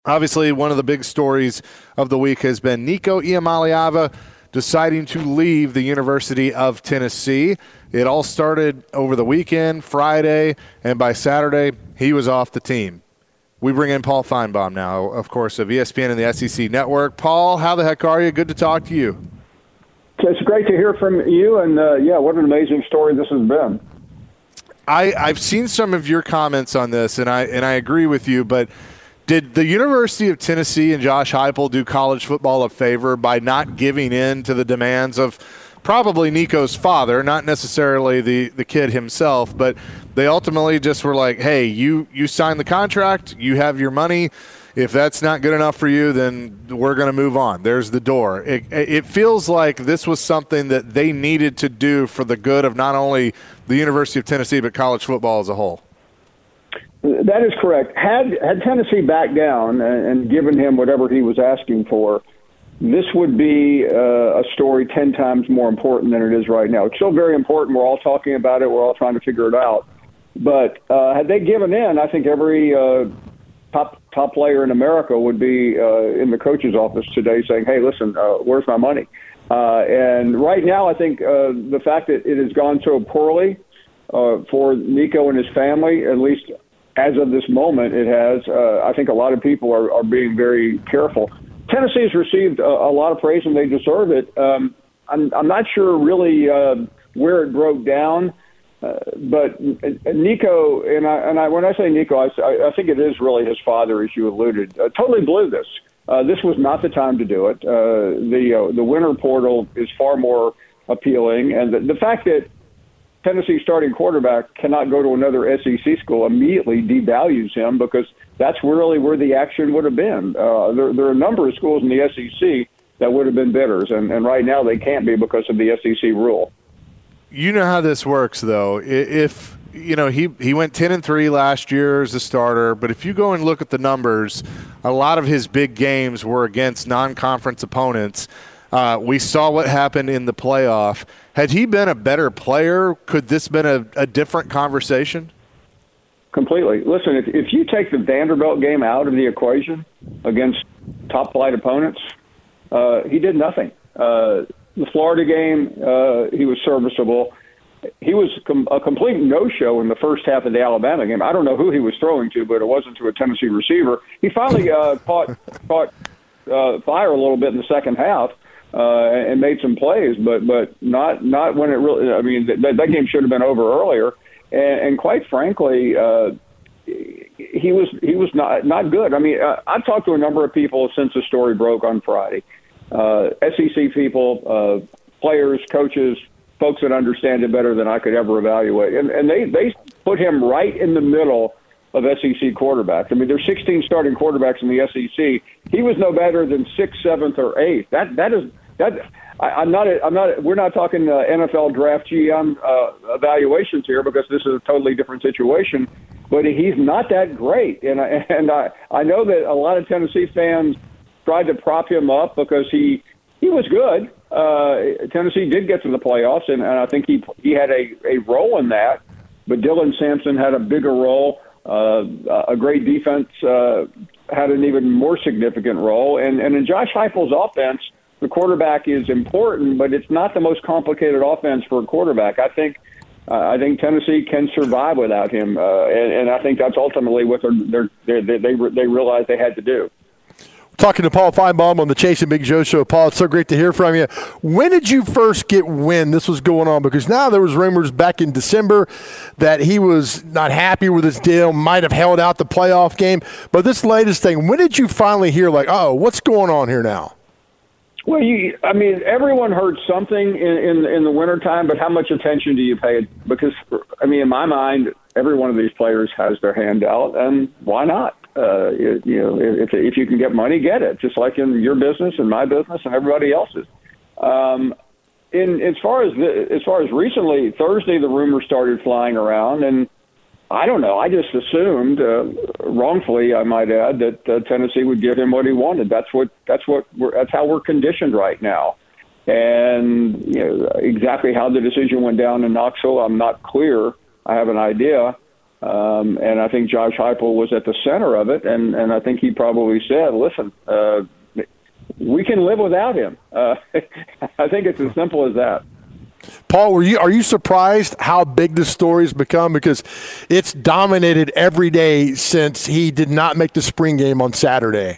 Obviously, one of the big stories of the week has been Nico Iamaleava deciding to leave the University of Tennessee. It all started over the weekend, Friday, and by Saturday, he was off the team. We bring in Paul Finebaum now, of course, of ESPN and the SEC Network. Paul, how the heck are you? Good to talk to you. It's great to hear from you, and what an amazing story this has been. I've seen some of your comments on this, and I agree with you, but did the University of Tennessee and Josh Heupel do college football a favor by not giving in to the demands of probably Nico's father, not necessarily the kid himself, but they ultimately just were like, hey, you signed the contract, you have your money. If that's not good enough for you, then we're going to move on. There's the door. It feels like this was something that they needed to do for the good of not only the University of Tennessee, but college football as a whole. That is correct. Had Tennessee backed down and given him whatever he was asking for, this would be a story 10 times more important than it is right now. It's still very important. We're all talking about it. We're all trying to figure it out. But had they given in, I think every top player in America would be in the coach's office today saying, hey, listen, where's my money? And right now, I think the fact that it has gone so poorly for Nico and his family, at least as of this moment, it has. I think a lot of people are being very careful. Tennessee has received a lot of praise, and they deserve it. I'm not sure really where it broke down, but Nico, and when I say Nico, I think it is really his father, as you alluded, totally blew this. This was not the time to do it. The winter portal is far more appealing, and the fact that Tennessee starting quarterback cannot go to another SEC school immediately devalues him, because that's really where the action would have been. There are a number of schools in the SEC that would have been bidders, and right now they can't be because of the SEC rule. You know how this works, though. If he went 10-3 last year as a starter, but if you go and look at the numbers, a lot of his big games were against non-conference opponents. We saw what happened in the playoff. Had he been a better player, could this have been a different conversation? Completely. Listen, if you take the Vanderbilt game out of the equation against top-flight opponents, he did nothing. The Florida game, he was serviceable. He was a complete no-show in the first half of the Alabama game. I don't know who he was throwing to, but it wasn't to a Tennessee receiver. He finally caught fire a little bit in the second half. And made some plays, but not when it really. I mean, that game should have been over earlier. And quite frankly, he was not good. I mean, I've talked to a number of people since the story broke on Friday. SEC people, players, coaches, folks that understand it better than I could ever evaluate, and they put him right in the middle of SEC quarterbacks. I mean, there's 16 starting quarterbacks in the SEC. He was no better than 6th, 7th, or 8th. We're not talking NFL draft GM evaluations here, because this is a totally different situation. But he's not that great, and I know that a lot of Tennessee fans tried to prop him up because he was good. Tennessee did get to the playoffs, and I think he had a role in that. But Dylan Sampson had a bigger role. A great defense had an even more significant role. And in Josh Heupel's offense, the quarterback is important, but it's not the most complicated offense for a quarterback. I think Tennessee can survive without him, and I think that's ultimately what they realized they had to do. Talking to Paul Finebaum on the Chase and Big Joe show. Paul, it's so great to hear from you. When did you first get wind this was going on? Because now there was rumors back in December that he was not happy with his deal, might have held out the playoff game. But this latest thing, when did you finally hear, like, oh, what's going on here now? Well, everyone heard something in the wintertime, but how much attention do you pay? Because, in my mind, every one of these players has their hand out, and why not? If you can get money, get it, just like in your business and my business and everybody else's. As far as recently, Thursday, the rumors started flying around, and I don't know. I just assumed, wrongfully, I might add, that Tennessee would give him what he wanted. That's how we're conditioned right now. And exactly how the decision went down in Knoxville, I'm not clear. I have an idea. And I think Josh Heupel was at the center of it, and I think he probably said, listen, we can live without him. I think it's as simple as that. Paul, are you surprised how big this story's become? Because it's dominated every day since he did not make the spring game on Saturday.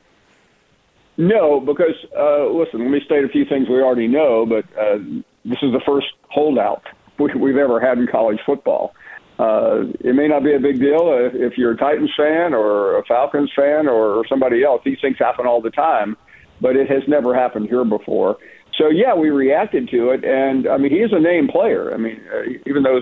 No, because, listen, let me state a few things we already know, but this is the first holdout we've ever had in college football. It may not be a big deal if you're a Titans fan or a Falcons fan or somebody else. These things happen all the time, but it has never happened here before. So, yeah, we reacted to it, and, I mean, he is a named player. I mean, even though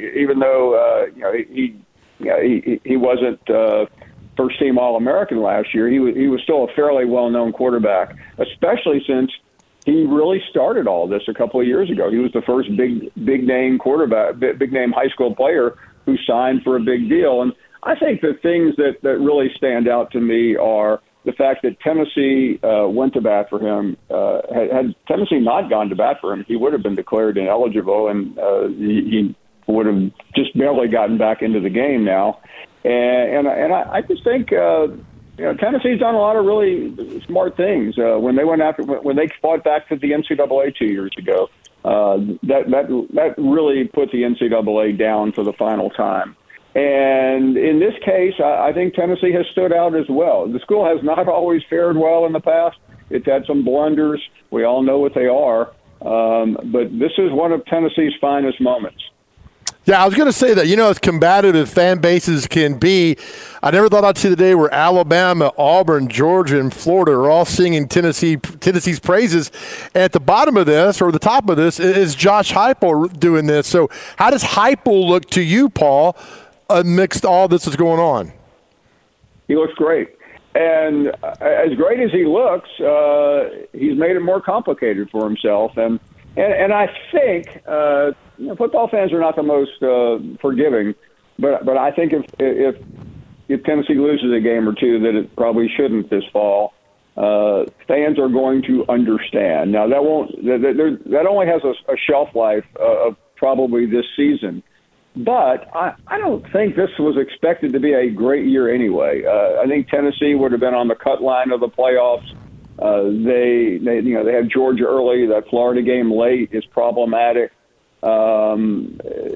he wasn't first-team All-American last year, he was still a fairly well-known quarterback, especially since he really started all this a couple of years ago. He was the first big-name quarterback, big-name high school player who signed for a big deal. And I think the things that really stand out to me are the fact that Tennessee went to bat for him. Had Tennessee not gone to bat for him, he would have been declared ineligible, and he would have just barely gotten back into the game now. And I just think Tennessee's done a lot of really smart things. When they fought back to the NCAA 2 years ago, that really put the NCAA down for the final time. And in this case, I think Tennessee has stood out as well. The school has not always fared well in the past. It's had some blunders. We all know what they are. But this is one of Tennessee's finest moments. Yeah, I was going to say that, as combative as fan bases can be, I never thought I'd see the day where Alabama, Auburn, Georgia, and Florida are all singing Tennessee's praises. And at the bottom of this, or the top of this, is Josh Heupel doing this. So how does Heupel look to you, Paul, amidst all this is going on? He looks great. And as great as he looks, he's made it more complicated for himself. And I think football fans are not the most forgiving, but I think if Tennessee loses a game or two that it probably shouldn't this fall, fans are going to understand. Now that only has a shelf life of probably this season. But I don't think this was expected to be a great year anyway. I think Tennessee would have been on the cut line of the playoffs. They had Georgia early. That Florida game late is problematic. They'll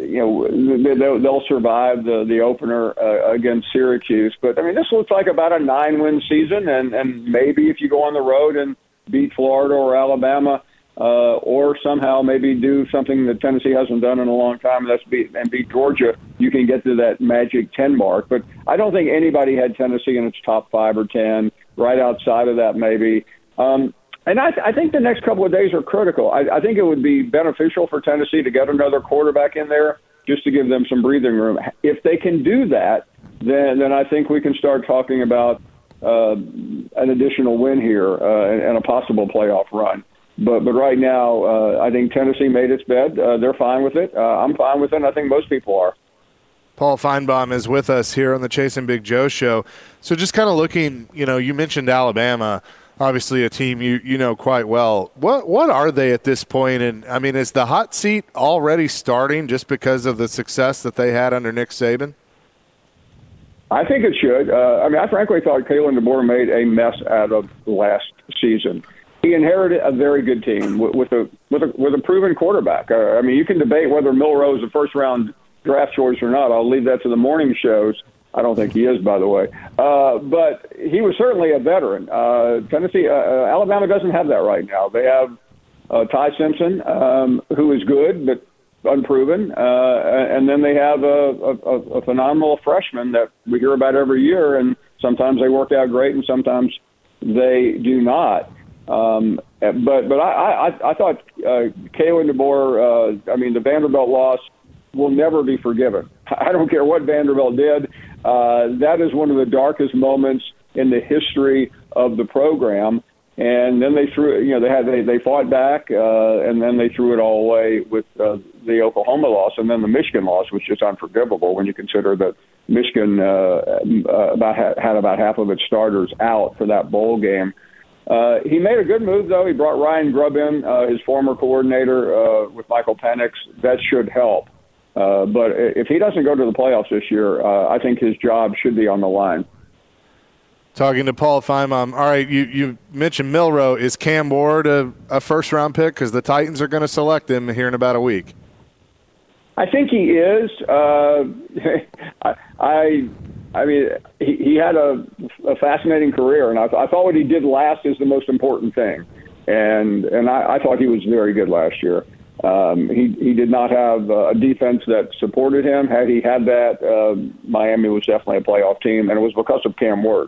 survive the opener against Syracuse. But I mean, this looks like about a 9-win season, and maybe if you go on the road and beat Florida or Alabama, or somehow maybe do something that Tennessee hasn't done in a long time, and beat Georgia, you can get to that magic 10 mark. But I don't think anybody had Tennessee in its top 5 or 10, right outside of that maybe. And I think the next couple of days are critical. I think it would be beneficial for Tennessee to get another quarterback in there just to give them some breathing room. If they can do that, then I think we can start talking about an additional win here and a possible playoff run. But right now, I think Tennessee made its bed. They're fine with it. I'm fine with it, and I think most people are. Paul Feinbaum is with us here on the Chase and Big Joe show. So just kind of looking, you mentioned Alabama, obviously a team you know quite well. What are they at this point? And, I mean, is the hot seat already starting just because of the success that they had under Nick Saban? I think it should. I frankly thought Kalen DeBoer made a mess out of last season. He inherited a very good team with a proven quarterback. You can debate whether Milroe is a first-round draft choice or not. I'll leave that to the morning shows. I don't think he is, by the way. But he was certainly a veteran. Alabama doesn't have that right now. They have Ty Simpson, who is good but unproven, and then they have a phenomenal freshman that we hear about every year, and sometimes they work out great and sometimes they do not. But I thought Kalen DeBoer, the Vanderbilt loss will never be forgiven. I don't care what Vanderbilt did. That is one of the darkest moments in the history of the program. And then they they fought back, and then they threw it all away with the Oklahoma loss, and then the Michigan loss, which is unforgivable when you consider that Michigan had about half of its starters out for that bowl game. He made a good move, though. He brought Ryan Grubb in, his former coordinator, with Michael Penix. That should help. But if he doesn't go to the playoffs this year, I think his job should be on the line. Talking to Paul Finebaum. All right, you mentioned Milroe. Is Cam Ward a first-round pick? Because the Titans are going to select him here in about a week. I think he is. I mean, he had a fascinating career, and I thought what he did last is the most important thing. And I thought he was very good last year. He did not have a defense that supported him. Had he had that, Miami was definitely a playoff team, and it was because of Cam Ward.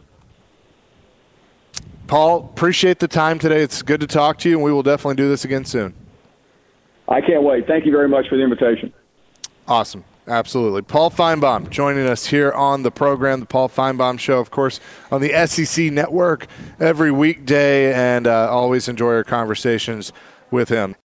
Paul, appreciate the time today. It's good to talk to you, and we will definitely do this again soon. I can't wait. Thank you very much for the invitation. Awesome. Absolutely. Paul Finebaum joining us here on the program, the Paul Finebaum Show, of course, on the SEC Network every weekday, and always enjoy our conversations with him.